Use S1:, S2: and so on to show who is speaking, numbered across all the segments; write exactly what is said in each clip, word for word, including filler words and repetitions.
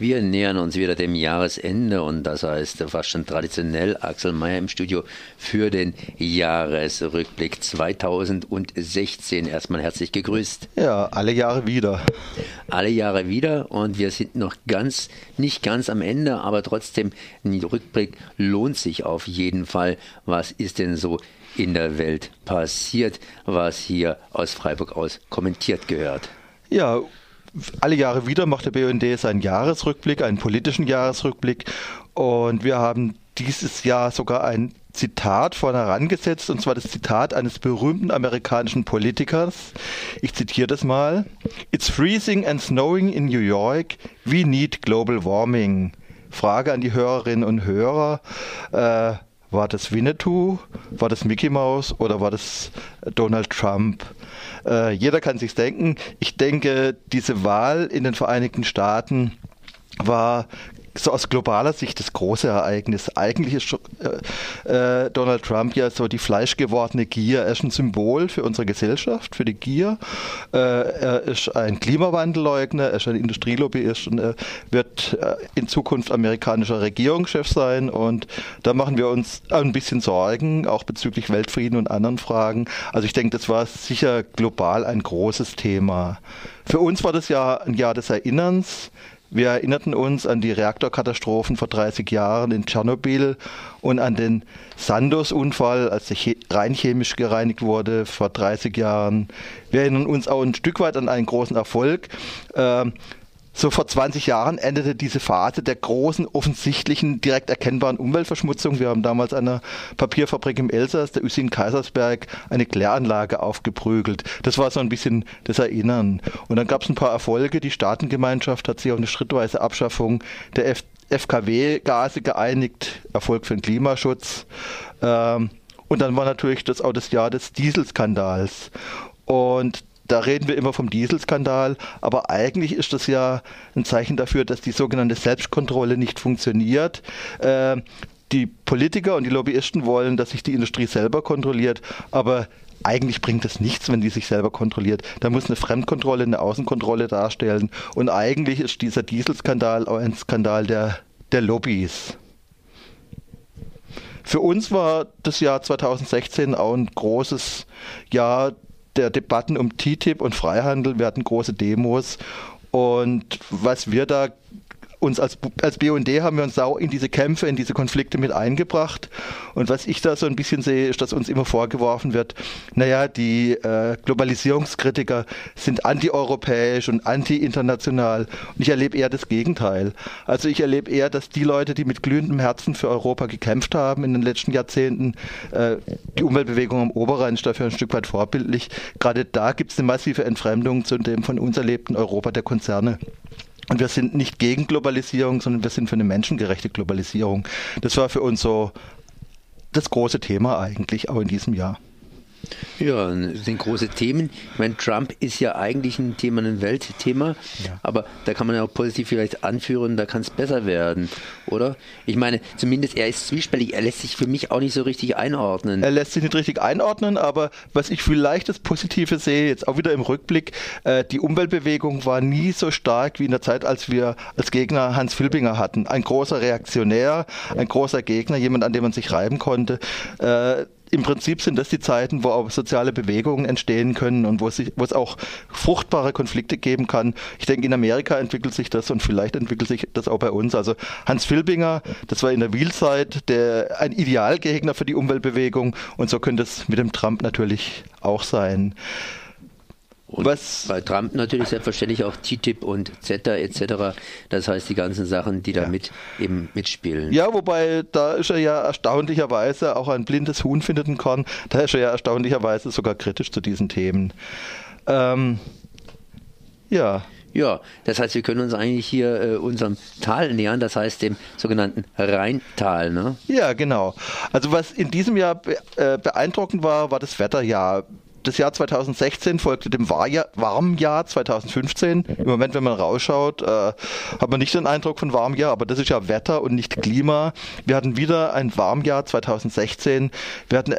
S1: Wir nähern uns wieder dem Jahresende und das heißt fast schon traditionell Axel Meyer im Studio für den Jahresrückblick zweitausendsechzehn. Erstmal herzlich gegrüßt.
S2: Ja, alle Jahre wieder.
S1: Alle Jahre wieder und wir sind noch ganz, nicht ganz am Ende, aber trotzdem, ein Rückblick lohnt sich auf jeden Fall. Was ist denn so in der Welt passiert, was hier aus Freiburg aus kommentiert gehört?
S2: Ja, alle Jahre wieder macht der B U N D seinen Jahresrückblick, einen politischen Jahresrückblick. Und wir haben dieses Jahr sogar ein Zitat vorne herangesetzt, und zwar das Zitat eines berühmten amerikanischen Politikers. Ich zitiere das mal. It's freezing and snowing in New York. We need global warming. Frage an die Hörerinnen und Hörer. Äh, war das Winnetou? War das Mickey Mouse? Oder war das Donald Trump? Äh, jeder kann sich's denken. Ich denke, diese Wahl in den Vereinigten Staaten war so aus globaler Sicht das große Ereignis. Eigentlich ist äh, Donald Trump ja so die fleischgewordene Gier. Er ist ein Symbol für unsere Gesellschaft, für die Gier. Äh, er ist ein Klimawandelleugner, er ist ein Industrielobbyist und er wird äh, in Zukunft amerikanischer Regierungschef sein. Und da machen wir uns ein bisschen Sorgen, auch bezüglich Weltfrieden und anderen Fragen. Also ich denke, das war sicher global ein großes Thema. Für uns war das Jahr ein Jahr des Erinnerns. Wir erinnerten uns an die Reaktorkatastrophen vor dreißig Jahren in Tschernobyl und an den Sandoz-Unfall, als der Rhein chemisch gereinigt wurde vor dreißig Jahren. Wir erinnern uns auch ein Stück weit an einen großen Erfolg. Ähm, So vor zwanzig Jahren endete diese Phase der großen, offensichtlichen, direkt erkennbaren Umweltverschmutzung. Wir haben damals an einer Papierfabrik im Elsass, der Usine Kaisersberg, eine Kläranlage aufgeprügelt. Das war so ein bisschen das Erinnern. Und dann gab es ein paar Erfolge. Die Staatengemeinschaft hat sich auf eine schrittweise Abschaffung der F- F K W-Gase geeinigt. Erfolg für den Klimaschutz. Ähm, und dann war natürlich das auch das Jahr des Dieselskandals. Und da reden wir immer vom Dieselskandal, aber eigentlich ist das ja ein Zeichen dafür, dass die sogenannte Selbstkontrolle nicht funktioniert. Äh, die Politiker und die Lobbyisten wollen, dass sich die Industrie selber kontrolliert, aber eigentlich bringt es nichts, wenn die sich selber kontrolliert. Da muss eine Fremdkontrolle, eine Außenkontrolle darstellen. Und eigentlich ist dieser Dieselskandal auch ein Skandal der, der Lobbys. Für uns war das Jahr zweitausendsechzehn auch ein großes Jahr der Debatten um T T I P und Freihandel. Wir hatten große Demos und was wir da uns als, als B U N D haben wir uns auch in diese Kämpfe, in diese Konflikte mit eingebracht. Und was ich da so ein bisschen sehe, ist, dass uns immer vorgeworfen wird, naja, die äh, Globalisierungskritiker sind antieuropäisch und anti-international. Und ich erlebe eher das Gegenteil. Also ich erlebe eher, dass die Leute, die mit glühendem Herzen für Europa gekämpft haben in den letzten Jahrzehnten, äh, die Umweltbewegung am Oberrhein ist dafür ein Stück weit vorbildlich. Gerade da gibt es eine massive Entfremdung zu dem von uns erlebten Europa der Konzerne. Und wir sind nicht gegen Globalisierung, sondern wir sind für eine menschengerechte Globalisierung. Das war für uns so das große Thema eigentlich auch in diesem Jahr.
S1: Ja, das sind große Themen. Ich meine, Trump ist ja eigentlich ein Thema, ein Weltthema, ja. Aber da kann man ja auch positiv vielleicht anführen, da kann es besser werden, oder? Ich meine, zumindest er ist zwiespältig, er lässt sich für mich auch nicht so richtig einordnen.
S2: Er lässt sich nicht richtig einordnen, aber was ich vielleicht das Positive sehe, jetzt auch wieder im Rückblick, äh, die Umweltbewegung war nie so stark wie in der Zeit, als wir als Gegner Hans Filbinger hatten. Ein großer Reaktionär, ein großer Gegner, jemand, an dem man sich reiben konnte. Äh, Im Prinzip sind das die Zeiten, wo auch soziale Bewegungen entstehen können und wo es, sich, wo es auch fruchtbare Konflikte geben kann. Ich denke, in Amerika entwickelt sich das und vielleicht entwickelt sich das auch bei uns. Also Hans Filbinger, das war in der Wiel-Zeit der, ein Idealgegner für die Umweltbewegung und so könnte es mit dem Trump natürlich auch sein.
S1: Und was bei Trump natürlich selbstverständlich auch T T I P und CETA et cetera. Das heißt die ganzen Sachen, die da ja. mit eben mitspielen.
S2: Ja, wobei da ist er ja erstaunlicherweise, auch ein blindes Huhn findet ein Korn, da ist er ja erstaunlicherweise sogar kritisch zu diesen Themen. Ähm, ja.
S1: Ja, das heißt, wir können uns eigentlich hier äh, unserem Tal nähern, das heißt dem sogenannten Rheintal, ne?
S2: Ja, genau. Also was in diesem Jahr be- äh, beeindruckend war, war das Wetterjahr. Das Jahr zweitausendsechzehn folgte dem Warmjahr zweitausendfünfzehn. Im Moment, wenn man rausschaut, äh, hat man nicht den Eindruck von Warmjahr, aber das ist ja Wetter und nicht Klima. Wir hatten wieder ein Warmjahr zweitausendsechzehn. Wir hatten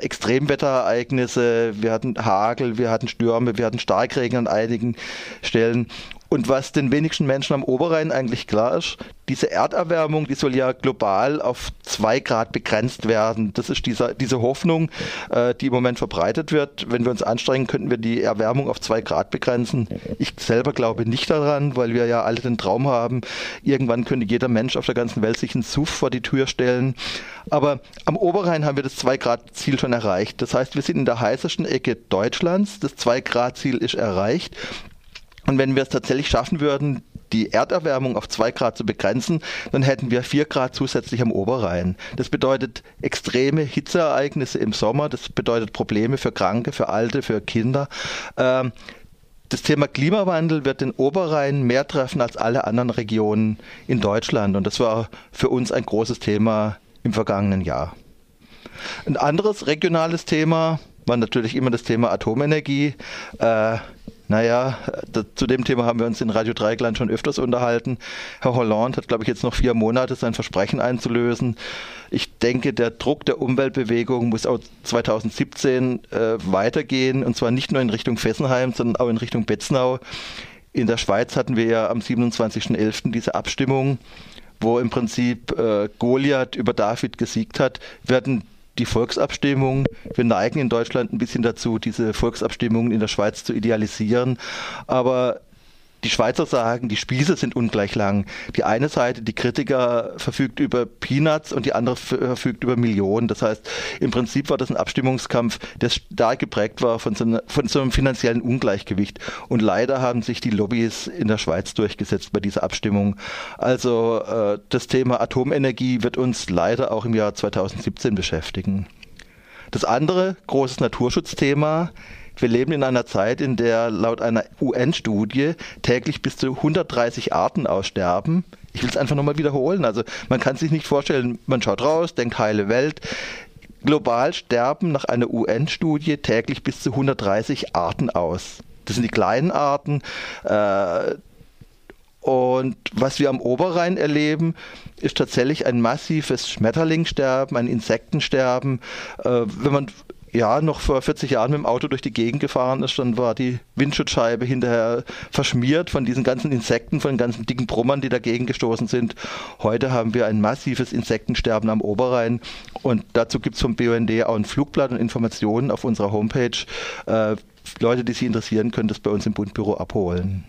S2: Extremwetterereignisse, wir hatten Hagel, wir hatten Stürme, wir hatten Starkregen an einigen Stellen. Und was den wenigsten Menschen am Oberrhein eigentlich klar ist, diese Erderwärmung, die soll ja global auf zwei Grad begrenzt werden. Das ist diese, diese Hoffnung, äh, die im Moment verbreitet wird. Wenn wir uns anstrengen, könnten wir die Erwärmung auf zwei Grad begrenzen. Ich selber glaube nicht daran, weil wir ja alle den Traum haben, irgendwann könnte jeder Mensch auf der ganzen Welt sich einen S U V vor die Tür stellen. Aber am Oberrhein haben wir das zwei Grad Ziel schon erreicht. Das heißt, wir sind in der heißesten Ecke Deutschlands. Das zwei Grad Ziel ist erreicht. Und wenn wir es tatsächlich schaffen würden, die Erderwärmung auf zwei Grad zu begrenzen, dann hätten wir vier Grad zusätzlich am Oberrhein. Das bedeutet extreme Hitzeereignisse im Sommer, das bedeutet Probleme für Kranke, für Alte, für Kinder. Ähm, das Thema Klimawandel wird den Oberrhein mehr treffen als alle anderen Regionen in Deutschland. Und das war für uns ein großes Thema im vergangenen Jahr. Ein anderes regionales Thema war natürlich immer das Thema Atomenergie. Äh, Naja, da, zu dem Thema haben wir uns in Radio Dreieckland schon öfters unterhalten. Herr Hollande hat, glaube ich, jetzt noch vier Monate sein Versprechen einzulösen. Ich denke, der Druck der Umweltbewegung muss auch zwanzig siebzehn äh, weitergehen, und zwar nicht nur in Richtung Fessenheim, sondern auch in Richtung Betznau. In der Schweiz hatten wir ja am siebenundzwanzigsten elften diese Abstimmung, wo im Prinzip äh, Goliath über David gesiegt hat. Wir hatten die Volksabstimmung. Wir neigen in Deutschland ein bisschen dazu, diese Volksabstimmungen in der Schweiz zu idealisieren. Aber die Schweizer sagen, die Spieße sind ungleich lang. Die eine Seite, die Kritiker, verfügt über Peanuts und die andere verfügt über Millionen. Das heißt, im Prinzip war das ein Abstimmungskampf, der stark geprägt war von so, einer, von so einem finanziellen Ungleichgewicht. Und leider haben sich die Lobbys in der Schweiz durchgesetzt bei dieser Abstimmung. Also äh, das Thema Atomenergie wird uns leider auch im Jahr zwanzig siebzehn beschäftigen. Das andere, großes Naturschutzthema. Wir leben in einer Zeit, in der laut einer U N-Studie täglich bis zu hundertdreißig Arten aussterben. Ich will es einfach nochmal wiederholen. Also man kann sich nicht vorstellen, man schaut raus, denkt heile Welt. Global sterben nach einer U N-Studie täglich bis zu hundertdreißig Arten aus. Das sind die kleinen Arten. Äh, Und was wir am Oberrhein erleben, ist tatsächlich ein massives Schmetterlingssterben, ein Insektensterben. Äh, wenn man ja noch vor vierzig Jahren mit dem Auto durch die Gegend gefahren ist, dann war die Windschutzscheibe hinterher verschmiert von diesen ganzen Insekten, von den ganzen dicken Brummern, die dagegen gestoßen sind. Heute haben wir ein massives Insektensterben am Oberrhein, und dazu gibt es vom B U N D auch ein Flugblatt und Informationen auf unserer Homepage. Äh, Leute, die sich interessieren, können das bei uns im Bundbüro abholen.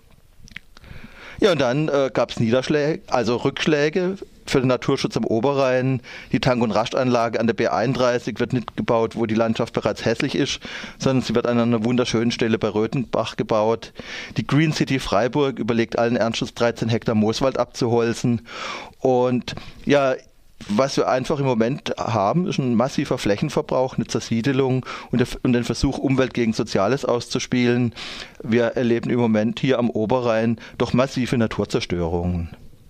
S2: Ja, und dann äh, gab es Niederschläge, also Rückschläge für den Naturschutz am Oberrhein. Die Tank- und Rastanlage an der B einunddreißig wird nicht gebaut, wo die Landschaft bereits hässlich ist, sondern sie wird an einer wunderschönen Stelle bei Röthenbach gebaut. Die Green City Freiburg überlegt allen Ernstes, dreizehn Hektar Mooswald abzuholzen. Und ja, was wir einfach im Moment haben, ist ein massiver Flächenverbrauch, eine Zersiedelung und, der, und den Versuch, Umwelt gegen Soziales auszuspielen. Wir erleben im Moment hier am Oberrhein doch massive Naturzerstörungen.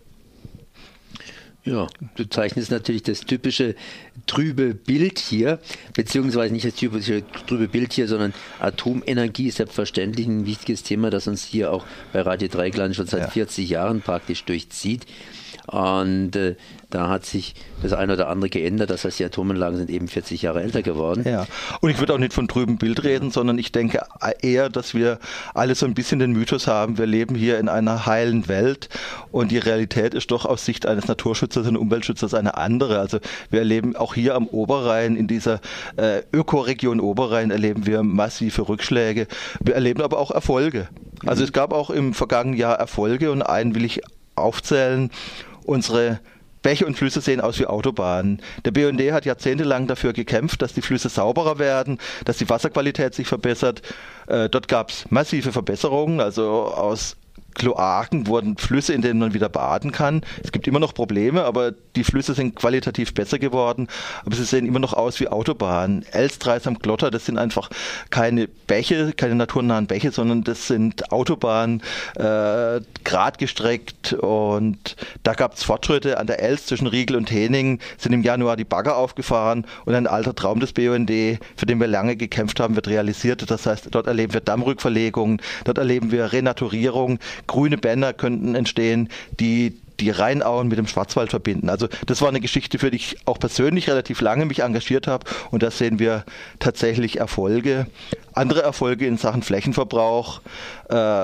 S1: Ja, du zeichnest natürlich das typische trübe Bild hier, beziehungsweise nicht das typische trübe Bild hier, sondern Atomenergie ist selbstverständlich ein wichtiges Thema, das uns hier auch bei Radio Dreieckland schon seit ja. vierzig Jahren praktisch durchzieht. Und äh, da hat sich das eine oder andere geändert. Das heißt, die Atomanlagen sind eben vierzig Jahre älter geworden.
S2: Ja, und ich würde auch nicht von trübem Bild reden, sondern ich denke eher, dass wir alle so ein bisschen den Mythos haben, wir leben hier in einer heilen Welt, und die Realität ist doch aus Sicht eines Naturschützers und Umweltschützers eine andere. Also wir erleben auch hier am Oberrhein, in dieser äh, Ökoregion Oberrhein, erleben wir massive Rückschläge. Wir erleben aber auch Erfolge. Also mhm. es gab auch im vergangenen Jahr Erfolge, und einen will ich aufzählen. Unsere Bäche und Flüsse sehen aus wie Autobahnen. Der B U N D hat jahrzehntelang dafür gekämpft, dass die Flüsse sauberer werden, dass die Wasserqualität sich verbessert. Äh, dort gab es massive Verbesserungen, also aus Kloaken wurden Flüsse, in denen man wieder baden kann. Es gibt immer noch Probleme, aber die Flüsse sind qualitativ besser geworden, aber sie sehen immer noch aus wie Autobahnen. Elstreis am Glotter, das sind einfach keine Bäche, keine naturnahen Bäche, sondern das sind Autobahnen, äh, gradgestreckt, und da gab es Fortschritte. An der Elst zwischen Riegel und Hening sind im Januar die Bagger aufgefahren, und ein alter Traum des B U N D, für den wir lange gekämpft haben, wird realisiert. Das heißt, dort erleben wir Dammrückverlegungen, dort erleben wir Renaturierung. Grüne Bänder könnten entstehen, die die Rheinauen mit dem Schwarzwald verbinden. Also das war eine Geschichte, für die ich auch persönlich relativ lange mich engagiert habe, und da sehen wir tatsächlich Erfolge. Andere Erfolge in Sachen Flächenverbrauch. Äh,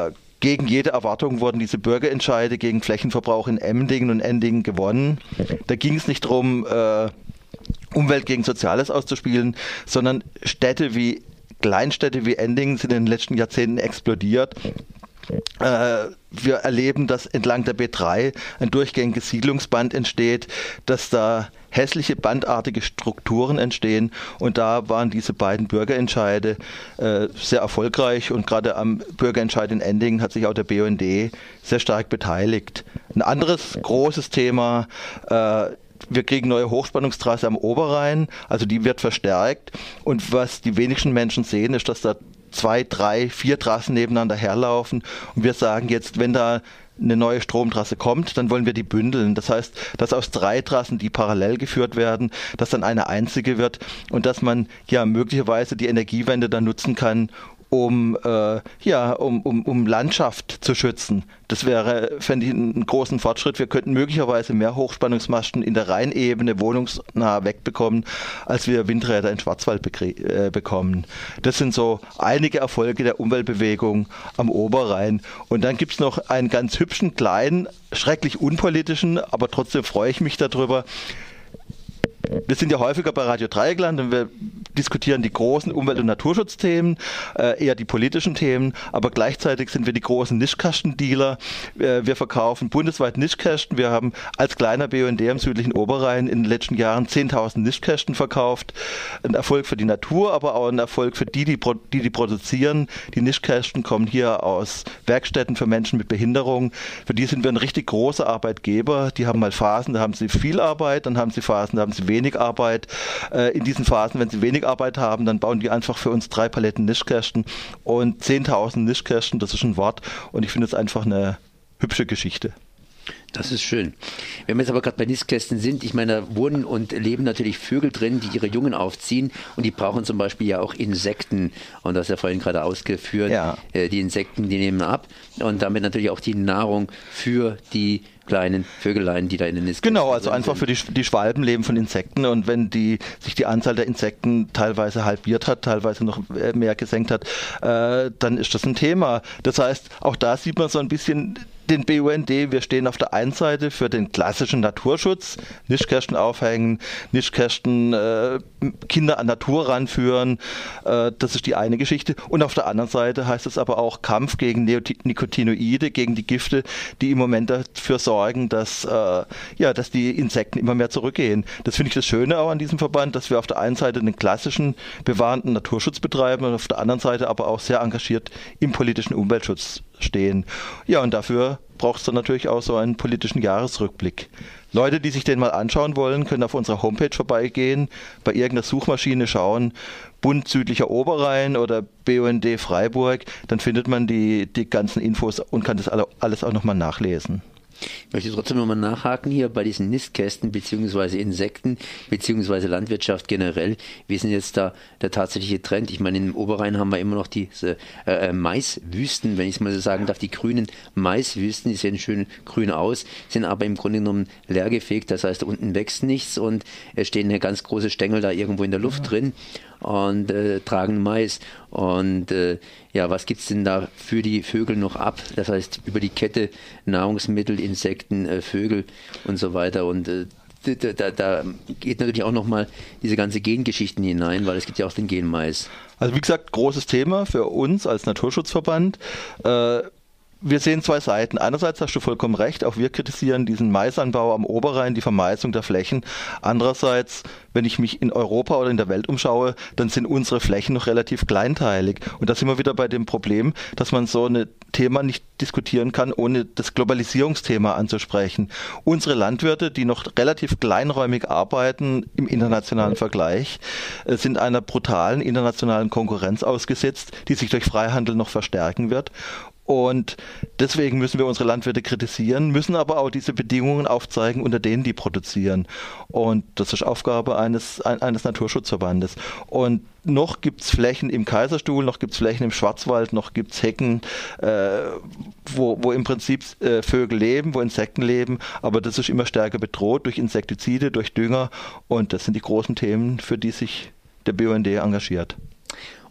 S2: gegen jede Erwartung wurden diese Bürgerentscheide gegen Flächenverbrauch in Emmendingen und Endingen gewonnen. Da ging es nicht darum, äh, Umwelt gegen Soziales auszuspielen, sondern Städte wie Kleinstädte wie Endingen sind in den letzten Jahrzehnten explodiert. Äh, wir erleben, dass entlang der B drei ein durchgängiges Siedlungsband entsteht, dass da hässliche bandartige Strukturen entstehen, und da waren diese beiden Bürgerentscheide äh, sehr erfolgreich, und gerade am Bürgerentscheid in Endingen hat sich auch der B U N D sehr stark beteiligt. Ein anderes großes Thema, äh, wir kriegen neue Hochspannungstrasse am Oberrhein, also die wird verstärkt, und was die wenigsten Menschen sehen, ist, dass da zwei, drei, vier Trassen nebeneinander herlaufen, und wir sagen jetzt, wenn da eine neue Stromtrasse kommt, dann wollen wir die bündeln. Das heißt, dass aus drei Trassen, die parallel geführt werden, dass dann eine einzige wird, und dass man ja möglicherweise die Energiewende dann nutzen kann, um, äh, ja, um, um, um Landschaft zu schützen. Das wäre, fände ich, einen großen Fortschritt. Wir könnten möglicherweise mehr Hochspannungsmasten in der Rheinebene wohnungsnah wegbekommen, als wir Windräder in Schwarzwald äh, bekommen. Das sind so einige Erfolge der Umweltbewegung am Oberrhein. Und dann gibt es noch einen ganz hübschen, kleinen, schrecklich unpolitischen, aber trotzdem freue ich mich darüber. Wir sind ja häufiger bei Radio Dreieckland und wir diskutieren die großen Umwelt- und Naturschutzthemen, äh, eher die politischen Themen, aber gleichzeitig sind wir die großen Nischkastendealer. Äh, wir verkaufen bundesweit Nischkästen. Wir haben als kleiner B U N D am südlichen Oberrhein in den letzten Jahren zehntausend Nischkästen verkauft. Ein Erfolg für die Natur, aber auch ein Erfolg für die, die die, die produzieren. Die Nischkästen kommen hier aus Werkstätten für Menschen mit Behinderung. Für die sind wir ein richtig großer Arbeitgeber. Die haben mal Phasen, da haben sie viel Arbeit, dann haben sie Phasen, da haben sie wenig Arbeit. Äh, in diesen Phasen, wenn sie wenig Arbeit haben, dann bauen die einfach für uns drei Paletten Nischkästen und zehntausend Nischkästen, das ist ein Wort, und ich finde es einfach eine hübsche Geschichte.
S1: Das ist schön. Wenn wir jetzt aber gerade bei Nistkästen sind, ich meine, da wohnen und leben natürlich Vögel drin, die ihre Jungen aufziehen, und die brauchen zum Beispiel ja auch Insekten, und das ist ja vorhin gerade ausgeführt,
S2: ja.
S1: äh, die Insekten, die nehmen ab, und damit natürlich auch die Nahrung für die kleinen Vögelein, die da in den Nistkästen
S2: Genau, also
S1: sind.
S2: einfach für die, die Schwalben leben von Insekten, und wenn die sich die Anzahl der Insekten teilweise halbiert hat, teilweise noch mehr gesenkt hat, äh, dann ist das ein Thema. Das heißt, auch da sieht man so ein bisschen den B U N D. Wir stehen auf der einen Seite für den klassischen Naturschutz, Nischkästen aufhängen, Nischkästen äh, Kinder an Natur ranführen, äh, das ist die eine Geschichte. Und auf der anderen Seite heißt es aber auch Kampf gegen Neonicotinoide, gegen die Gifte, die im Moment dafür sorgen, dass, äh, ja, dass die Insekten immer mehr zurückgehen. Das finde ich das Schöne auch an diesem Verband, dass wir auf der einen Seite den klassischen bewahrenden Naturschutz betreiben und auf der anderen Seite aber auch sehr engagiert im politischen Umweltschutz stehen. Ja, und dafür braucht es dann natürlich auch so einen politischen Jahresrückblick. Leute, die sich den mal anschauen wollen, können auf unserer Homepage vorbeigehen, bei irgendeiner Suchmaschine schauen, Bund Südlicher Oberrhein oder B U N D Freiburg, dann findet man die, die ganzen Infos und kann das alles auch nochmal nachlesen.
S1: Ich möchte trotzdem nochmal nachhaken hier bei diesen Nistkästen beziehungsweise Insekten beziehungsweise Landwirtschaft generell. Wie ist denn jetzt da der tatsächliche Trend? Ich meine, im Oberrhein haben wir immer noch diese äh, Maiswüsten, wenn ich es mal so sagen darf, die grünen Maiswüsten, die sehen schön grün aus, sind aber im Grunde genommen leergefegt, das heißt, unten wächst nichts und es stehen eine ganz große Stängel da irgendwo in der Luft ja. drin und äh, tragen Mais. Und äh, ja, was gibt's denn da für die Vögel noch ab? Das heißt, über die Kette Nahrungsmittel, Insekten, äh, Vögel und so weiter. Und äh, da, da, da geht natürlich auch nochmal diese ganze Gengeschichten hinein, weil es gibt ja auch den Genmais.
S2: Also wie gesagt, großes Thema für uns als Naturschutzverband. Äh, Wir sehen zwei Seiten. Einerseits hast du vollkommen recht, auch wir kritisieren diesen Maisanbau am Oberrhein, die Vermaisung der Flächen. Andererseits, wenn ich mich in Europa oder in der Welt umschaue, dann sind unsere Flächen noch relativ kleinteilig. Und da sind wir wieder bei dem Problem, dass man so ein Thema nicht diskutieren kann, ohne das Globalisierungsthema anzusprechen. Unsere Landwirte, die noch relativ kleinräumig arbeiten im internationalen Vergleich, sind einer brutalen internationalen Konkurrenz ausgesetzt, die sich durch Freihandel noch verstärken wird. Und deswegen müssen wir unsere Landwirte kritisieren, müssen aber auch diese Bedingungen aufzeigen, unter denen die produzieren. Und das ist Aufgabe eines, eines Naturschutzverbandes. Und noch gibt es Flächen im Kaiserstuhl, noch gibt es Flächen im Schwarzwald, noch gibt es Hecken, äh, wo, wo im Prinzip äh, Vögel leben, wo Insekten leben. Aber das ist immer stärker bedroht durch Insektizide, durch Dünger. Und das sind die großen Themen, für die sich der B U N D engagiert.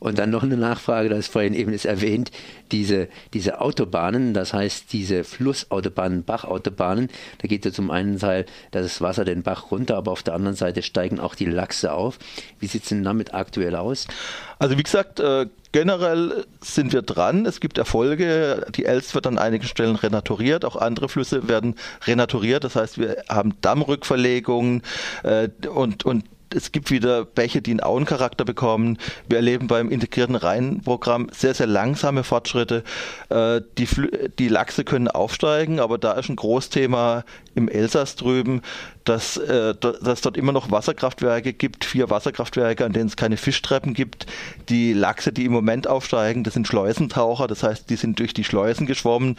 S1: Und dann noch eine Nachfrage, das ist vorhin eben ist erwähnt, diese, diese Autobahnen, das heißt diese Flussautobahnen, Bachautobahnen, da geht ja zum einen Teil das Wasser den Bach runter, aber auf der anderen Seite steigen auch die Lachse auf. Wie sieht es denn damit aktuell aus?
S2: Also wie gesagt, äh, generell sind wir dran. Es gibt Erfolge. Die Elst wird an einigen Stellen renaturiert. Auch andere Flüsse werden renaturiert. Das heißt, wir haben Dammrückverlegungen äh, und, und es gibt wieder Bäche, die einen Auencharakter bekommen. Wir erleben beim integrierten Rheinprogramm sehr, sehr langsame Fortschritte. Äh, die, die Lachse können aufsteigen, aber da ist ein Großthema im Elsass drüben, dass, äh, dass dort immer noch Wasserkraftwerke gibt, vier Wasserkraftwerke, an denen es keine Fischtreppen gibt. Die Lachse, die im Moment aufsteigen, das sind Schleusentaucher, das heißt, die sind durch die Schleusen geschwommen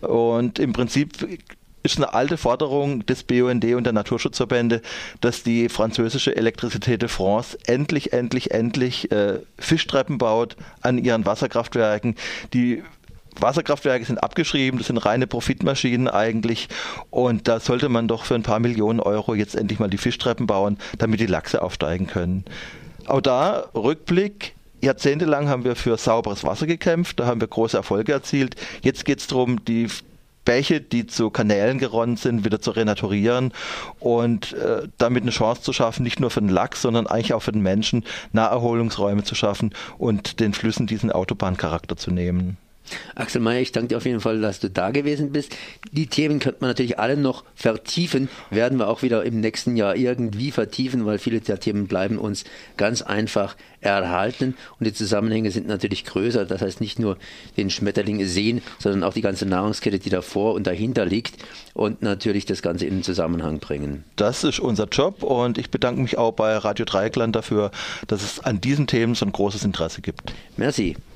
S2: und im Prinzip ist eine alte Forderung des B U N D und der Naturschutzverbände, dass die französische Electricité de France endlich, endlich, endlich äh, Fischtreppen baut an ihren Wasserkraftwerken. Die Wasserkraftwerke sind abgeschrieben, das sind reine Profitmaschinen eigentlich und da sollte man doch für ein paar Millionen Euro jetzt endlich mal die Fischtreppen bauen, damit die Lachse aufsteigen können. Auch da Rückblick. Jahrzehntelang haben wir für sauberes Wasser gekämpft, da haben wir große Erfolge erzielt. Jetzt geht es darum, die Bäche, die zu Kanälen geronnen sind, wieder zu renaturieren und äh, damit eine Chance zu schaffen, nicht nur für den Lachs, sondern eigentlich auch für den Menschen, Naherholungsräume zu schaffen und den Flüssen diesen Autobahncharakter zu nehmen.
S1: Axel Meyer, ich danke dir auf jeden Fall, dass du da gewesen bist. Die Themen könnte man natürlich alle noch vertiefen, werden wir auch wieder im nächsten Jahr irgendwie vertiefen, weil viele der Themen bleiben uns ganz einfach erhalten und die Zusammenhänge sind natürlich größer. Das heißt nicht nur den Schmetterling sehen, sondern auch die ganze Nahrungskette, die davor und dahinter liegt und natürlich das Ganze in den Zusammenhang bringen.
S2: Das ist unser Job und ich bedanke mich auch bei Radio Dreieckland dafür, dass es an diesen Themen so ein großes Interesse gibt.
S1: Merci.